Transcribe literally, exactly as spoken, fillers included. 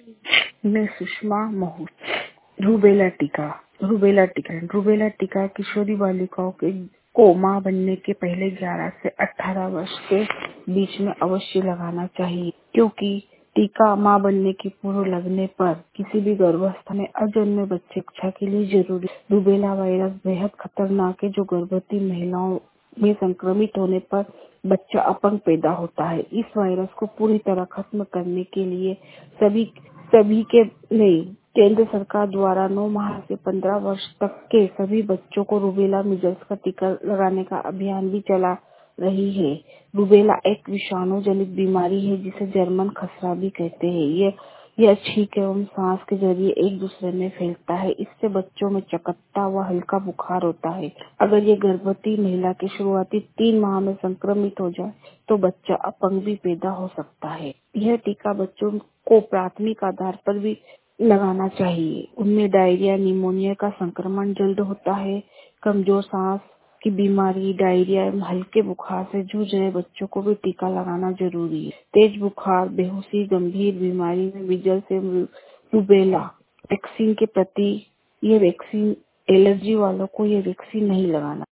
मैं सुषमा महू। रूबेला टीका रूबेला टीका रूबेला टीका किशोरी बालिकाओं के को मां बनने के पहले ग्यारह से अठारह वर्ष के बीच में अवश्य लगाना चाहिए, क्योंकि टीका मां बनने की पूर्व लगने पर किसी भी गर्भावस्था में अजन्मे बच्चे की रक्षा के लिए जरूरी। रूबेला वायरस बेहद खतरनाक है, जो गर्भवती महिलाओं में संक्रमित होने पर बच्चा अपंग पैदा होता है। इस वायरस को पूरी तरह खत्म करने के लिए सभी सभी के नहीं केंद्र सरकार द्वारा नौ माह से पंद्रह वर्ष तक के सभी बच्चों को रूबेला मीजल्स का टीका लगाने का अभियान भी चला रही है। रूबेला एक विषाणु जनित बीमारी है जिसे जर्मन खसरा भी कहते हैं। यह यह छींक एवं सांस के जरिए एक दूसरे में फैलता है। इससे बच्चों में चकत्ता व हल्का बुखार होता है। अगर ये गर्भवती महिला के शुरुआती तीन माह में संक्रमित हो जाए तो बच्चा अपंग भी पैदा हो सकता है। यह टीका बच्चों को प्राथमिक आधार पर भी लगाना चाहिए। उनमें डायरिया, निमोनिया का संक्रमण जल्द होता है। कमजोर सांस की बीमारी, डायरिया एवं हल्के बुखार से जूझ रहे बच्चों को भी टीका लगाना जरूरी है। तेज बुखार, बेहोशी, गंभीर बीमारी में मीजल्स एवं रूबेला वैक्सीन के प्रति ये वैक्सीन एलर्जी वालों को ये वैक्सीन नहीं लगाना।